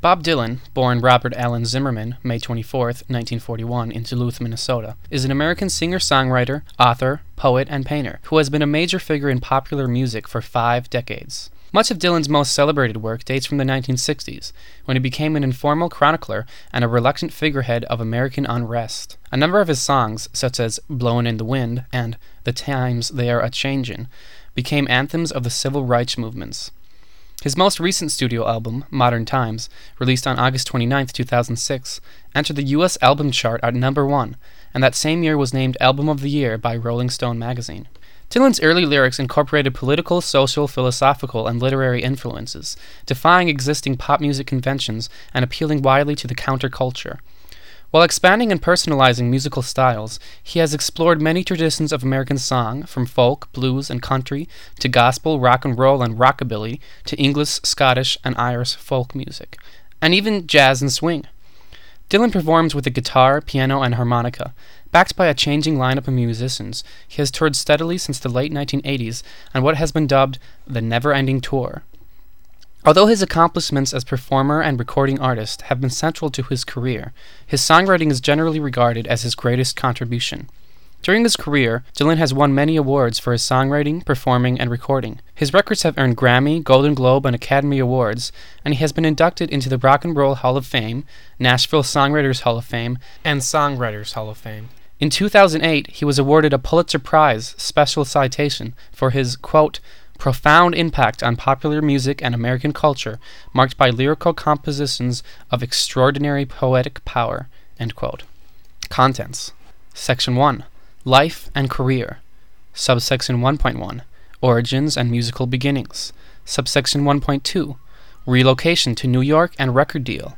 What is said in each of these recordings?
Bob Dylan, born Robert Allen Zimmerman, May 24, 1941, in Duluth, Minnesota, is an American singer-songwriter, author, poet, and painter who has been a major figure in popular music for 5 decades. Much of Dylan's most celebrated work dates from the 1960s, when he became an informal chronicler and a reluctant figurehead of American unrest. A number of his songs, such as Blowin' in the Wind and The Times They Are A-Changin', became anthems of the civil rights movements. His most recent studio album, Modern Times, released on August 29, 2006, entered the U.S. album chart at number 1, and that same year was named Album of the Year by Rolling Stone magazine. Dylan's early lyrics incorporated political, social, philosophical, and literary influences, defying existing pop music conventions and appealing widely to the counterculture. While expanding and personalizing musical styles, he has explored many traditions of American song, from folk, blues, and country, to gospel, rock and roll, and rockabilly, to English, Scottish, and Irish folk music, and even jazz and swing. Dylan performs with a guitar, piano, and harmonica. Backed by a changing lineup of musicians, he has toured steadily since the late 1980s on what has been dubbed the Never-Ending Tour. Although his accomplishments as performer and recording artist have been central to his career, his songwriting is generally regarded as his greatest contribution. During his career, Dylan has won many awards for his songwriting, performing, and recording. His records have earned Grammy, Golden Globe, and Academy Awards, and he has been inducted into the Rock and Roll Hall of Fame, Nashville Songwriters Hall of Fame, and Songwriters Hall of Fame. In 2008, he was awarded a Pulitzer Prize special citation for his, quote, profound impact on popular music and American culture, marked by lyrical compositions of extraordinary poetic power, end quote. Contents. Section 1. Life and Career. Subsection 1.1. Origins and Musical Beginnings. Subsection 1.2. Relocation to New York and record deal.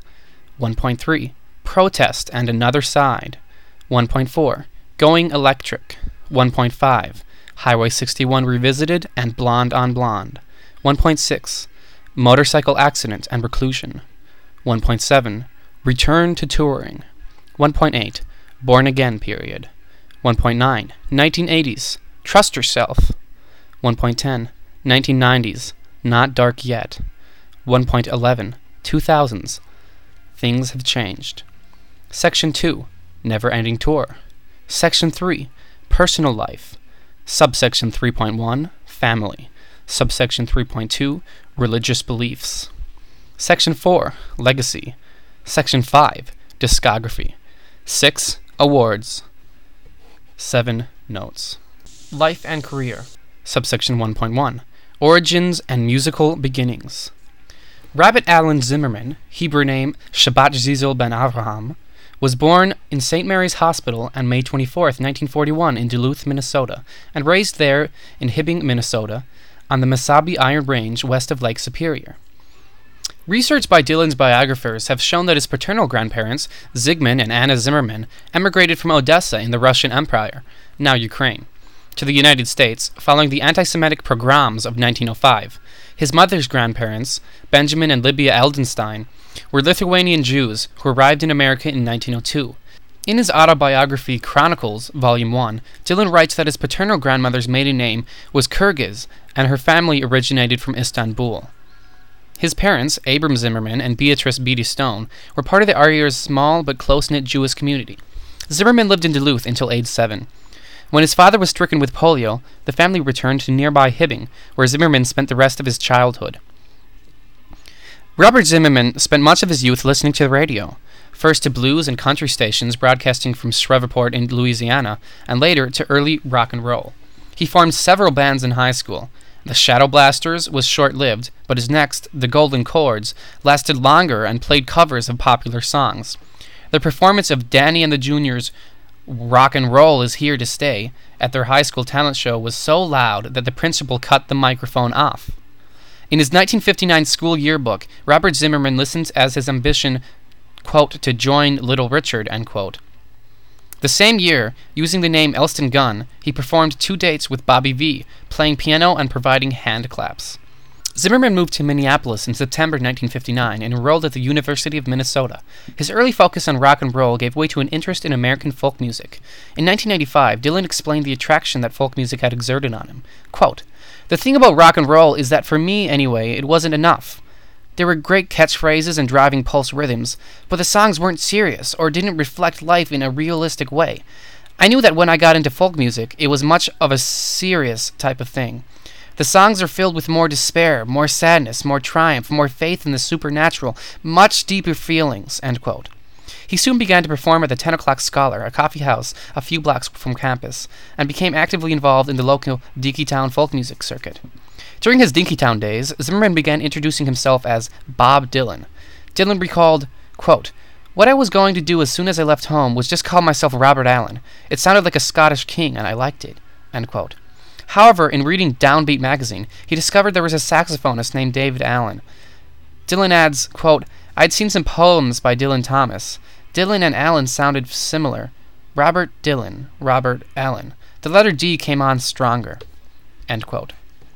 1.3. Protest and Another Side. 1.4. Going Electric. 1.5. Highway 61 Revisited and Blonde on Blonde. 1.6. Motorcycle Accident and Reclusion. 1.7. Return to Touring. 1.8. Born Again Period. 1.9. 1980s. Trust Yourself. 1.10. 1990s. Not Dark Yet. 1.11. 2000s. Things Have Changed. Section 2. Never-Ending Tour. Section 3. Personal Life. Subsection 3.1, Family. Subsection 3.2, Religious Beliefs. Section 4, Legacy. Section 5, Discography. 6, Awards. 7, Notes. Life and Career. Subsection 1.1, Origins and Musical Beginnings. Robert Allen Zimmerman, Hebrew name Shabbat Zizel ben Avraham, was born in St. Mary's Hospital on May 24, 1941 in Duluth, Minnesota, and raised there in Hibbing, Minnesota, on the Mesabi Iron Range west of Lake Superior. Research by Dylan's biographers have shown that his paternal grandparents, Zygmunt and Anna Zimmerman, emigrated from Odessa in the Russian Empire, now Ukraine, to the United States following the anti-Semitic pogroms of 1905. His mother's grandparents, Benjamin and Libya Eldenstein, were Lithuanian Jews who arrived in America in 1902. In his autobiography Chronicles, Volume 1, Dylan writes that his paternal grandmother's maiden name was Kyrgyz, and her family originated from Istanbul. His parents, Abram Zimmerman and Beatrice Beatty Stone, were part of the area's small but close-knit Jewish community. Zimmerman lived in Duluth until age 7. When his father was stricken with polio, the family returned to nearby Hibbing, where Zimmerman spent the rest of his childhood. Robert Zimmerman spent much of his youth listening to the radio, first to blues and country stations broadcasting from Shreveport in Louisiana, and later to early rock and roll. He formed several bands in high school. The Shadow Blasters was short-lived, but his next, The Golden Chords, lasted longer and played covers of popular songs. The performance of Danny and the Juniors' Rock and Roll Is Here to Stay at their high school talent show was so loud that the principal cut the microphone off. In his 1959 school yearbook, Robert Zimmerman lists as his ambition, quote, to join Little Richard, end quote. The same year, using the name Elston Gunn, he performed 2 dates with Bobby Vee, playing piano and providing hand claps. Zimmerman moved to Minneapolis in September 1959 and enrolled at the University of Minnesota. His early focus on rock and roll gave way to an interest in American folk music. In 1995, Dylan explained the attraction that folk music had exerted on him. Quote, "The thing about rock and roll is that for me, anyway, it wasn't enough. There were great catchphrases and driving pulse rhythms, but the songs weren't serious or didn't reflect life in a realistic way. I knew that when I got into folk music, it was much of a serious type of thing. The songs are filled with more despair, more sadness, more triumph, more faith in the supernatural, much deeper feelings," end quote. He soon began to perform at the 10 O'Clock Scholar, a coffee house a few blocks from campus, and became actively involved in the local Dinkytown folk music circuit. During his Dinkytown days, Zimmerman began introducing himself as Bob Dylan. Dylan recalled, quote, "What I was going to do as soon as I left home was just call myself Robert Allen. It sounded like a Scottish king, and I liked it," end quote. However, in reading Downbeat magazine, he discovered there was a saxophonist named David Allen. Dylan adds, quote, "I'd seen some poems by Dylan Thomas. Dylan and Allen sounded similar. Robert Dylan, Robert Allen. The letter D came on stronger," end quote.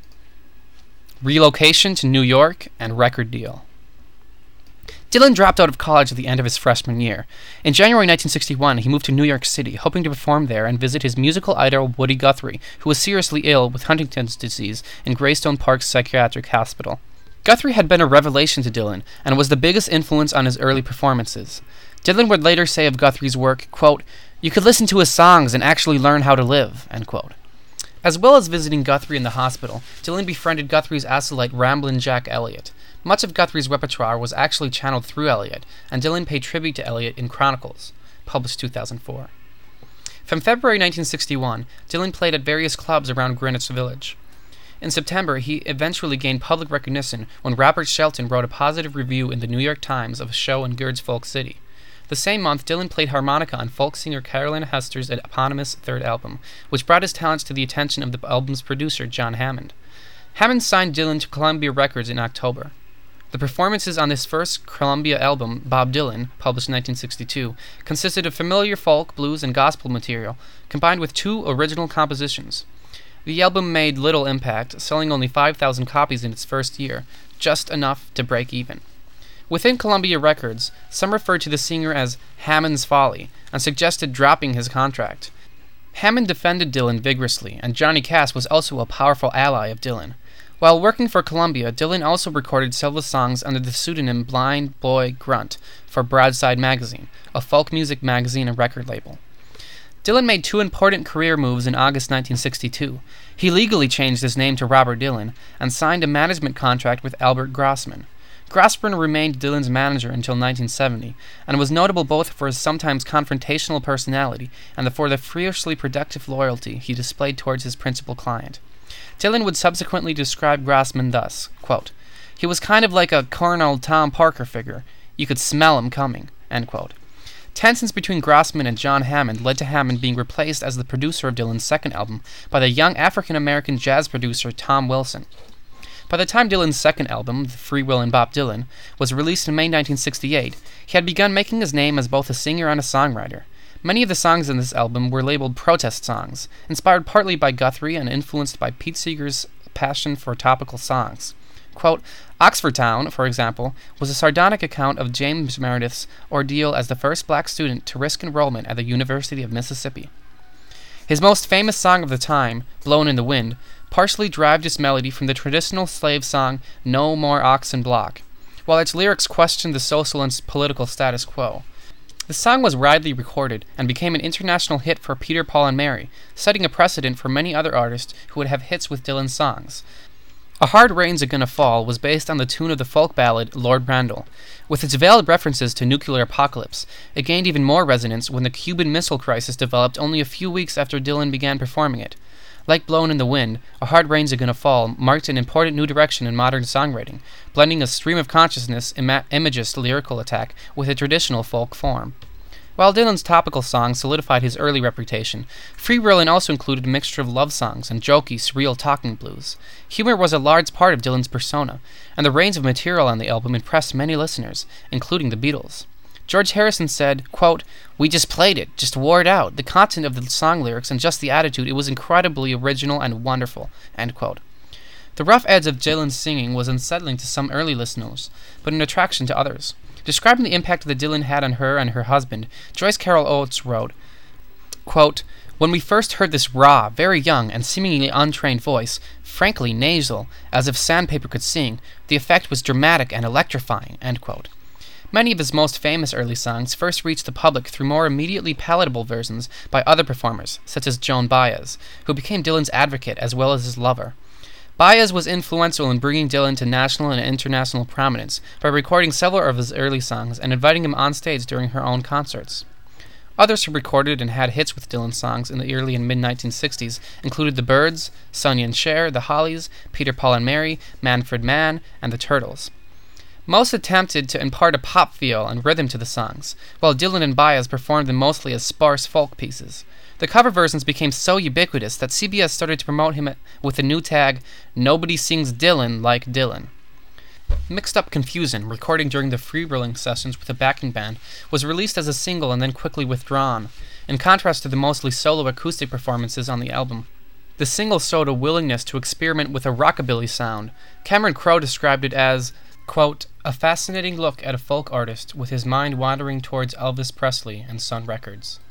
Relocation to New York and record deal. Dylan dropped out of college at the end of his freshman year. In January 1961, he moved to New York City, hoping to perform there and visit his musical idol Woody Guthrie, who was seriously ill with Huntington's disease in Greystone Park Psychiatric Hospital. Guthrie had been a revelation to Dylan and was the biggest influence on his early performances. Dylan would later say of Guthrie's work, quote, "You could listen to his songs and actually learn how to live," end quote. As well as visiting Guthrie in the hospital, Dylan befriended Guthrie's acolyte Ramblin' Jack Elliott. Much of Guthrie's repertoire was actually channeled through Elliott, and Dylan paid tribute to Elliott in Chronicles, published 2004. From February 1961, Dylan played at various clubs around Greenwich Village. In September, he eventually gained public recognition when Robert Shelton wrote a positive review in the New York Times of a show in Gerd's Folk City. The same month, Dylan played harmonica on folk singer Carolyn Hester's eponymous third album, which brought his talents to the attention of the album's producer, John Hammond. Hammond signed Dylan to Columbia Records in October. The performances on this first Columbia album, Bob Dylan, published in 1962, consisted of familiar folk, blues, and gospel material, combined with 2 original compositions. The album made little impact, selling only 5,000 copies in its first year, just enough to break even. Within Columbia Records, some referred to the singer as Hammond's Folly and suggested dropping his contract. Hammond defended Dylan vigorously, and Johnny Cass was also a powerful ally of Dylan. While working for Columbia, Dylan also recorded several songs under the pseudonym Blind Boy Grunt for Broadside Magazine, a folk music magazine and record label. Dylan made 2 important career moves in August 1962. He legally changed his name to Robert Dylan and signed a management contract with Albert Grossman. Grossman remained Dylan's manager until 1970, and was notable both for his sometimes confrontational personality and for the fiercely productive loyalty he displayed towards his principal client. Dylan would subsequently describe Grossman thus, quote, "He was kind of like a Colonel Tom Parker figure. You could smell him coming," end quote. Tensions between Grossman and John Hammond led to Hammond being replaced as the producer of Dylan's second album by the young African-American jazz producer Tom Wilson. By the time Dylan's second album, Free Will and Bob Dylan, was released in May 1968, he had begun making his name as both a singer and a songwriter. Many of the songs in this album were labeled protest songs, inspired partly by Guthrie and influenced by Pete Seeger's passion for topical songs. Quote, "Oxfordtown," for example, was a sardonic account of James Meredith's ordeal as the first black student to risk enrollment at the University of Mississippi. His most famous song of the time, Blown in the Wind, partially derived its melody from the traditional slave song No More Oxen Block, while its lyrics questioned the social and political status quo. The song was widely recorded and became an international hit for Peter, Paul, and Mary, setting a precedent for many other artists who would have hits with Dylan's songs. A Hard Rain's A-Gonna Fall was based on the tune of the folk ballad Lord Brandel. With its veiled references to nuclear apocalypse, it gained even more resonance when the Cuban Missile Crisis developed only a few weeks after Dylan began performing it. Like Blown in the Wind, A Hard Rain's A-Gonna Fall marked an important new direction in modern songwriting, blending a stream of consciousness imagist lyrical attack with a traditional folk form. While Dylan's topical songs solidified his early reputation, Freewheelin' also included a mixture of love songs and jokey, surreal talking blues. Humor was a large part of Dylan's persona, and the range of material on the album impressed many listeners, including the Beatles. George Harrison said, quote, "We just played it, just wore it out. The content of the song lyrics and just the attitude, it was incredibly original and wonderful," end quote. The rough edge of Dylan's singing was unsettling to some early listeners, but an attraction to others. Describing the impact that Dylan had on her and her husband, Joyce Carol Oates wrote, quote, When we first heard this raw, very young, and seemingly untrained voice, frankly nasal, as if sandpaper could sing, the effect was dramatic and electrifying." End quote. Many of his most famous early songs first reached the public through more immediately palatable versions by other performers, such as Joan Baez, who became Dylan's advocate as well as his lover. Baez was influential in bringing Dylan to national and international prominence by recording several of his early songs and inviting him on stage during her own concerts. Others who recorded and had hits with Dylan's songs in the early and mid-1960s included the Byrds, Sonny and Cher, the Hollies, Peter, Paul and Mary, Manfred Mann, and the Turtles. Most attempted to impart a pop feel and rhythm to the songs, while Dylan and Baez performed them mostly as sparse folk pieces. The cover versions became so ubiquitous that CBS started to promote him with the new tag, "Nobody Sings Dylan Like Dylan." Mixed Up Confusion, recording during the free-rolling sessions with a backing band, was released as a single and then quickly withdrawn, in contrast to the mostly solo acoustic performances on the album. The single showed a willingness to experiment with a rockabilly sound. Cameron Crowe described it as, quote, "a fascinating look at a folk artist with his mind wandering towards Elvis Presley and Sun Records."